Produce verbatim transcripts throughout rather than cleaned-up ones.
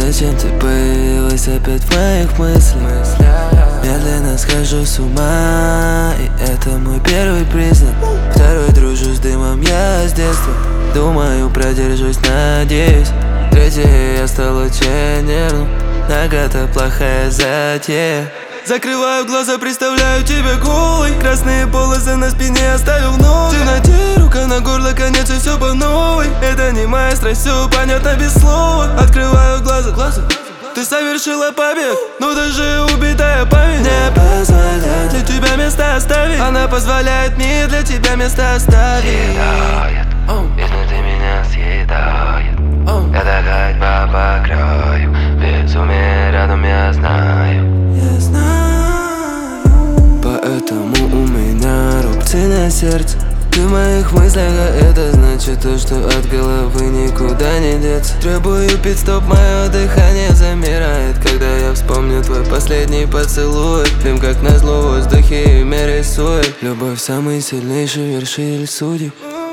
Зачем ты появилась опять в моих мыслях? Медленно схожу с ума, и это мой первый признак. Второй, дружу с дымом я с детства. Думаю, продержусь, надеюсь. Третий, я стал очень нервным. Нога-то плохая затея. Закрываю глаза, представляю тебя голой. Красные полосы на спине оставил вновь. В темноте, рука на горло, конец и все по новой. Это не моя страсть, все понятно без слова. Открываю глаза, глаза. Ты совершила побег, но даже убитая память не позволяет для тебя место оставить. Она позволяет мне для тебя место оставить. Съедает, изнутри меня съедает. Это ходьба по краю, безумие рядом, я знаю. Я знаю. Поэтому у меня рубцы на сердце. Ты в моих мыслях, а это значит то, что от головы никуда не деться. Требую пит-стоп, мое дыхание замирает, когда я вспомню твой последний поцелуй. Дым как назло в воздухе имя рисует. Любовь самый сильнейший вершитель судеб.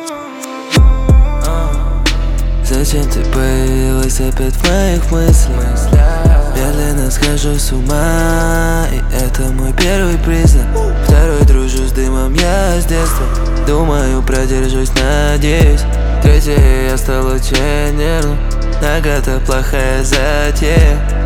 Зачем ты появилась опять в моих мыслях? Медленно схожу с ума, и это мой первый признак. Второй, дружу с дымом я с детства. Думаю, продержусь, надеюсь. Третий, я стал очень нервным. Нога-то плохая затея.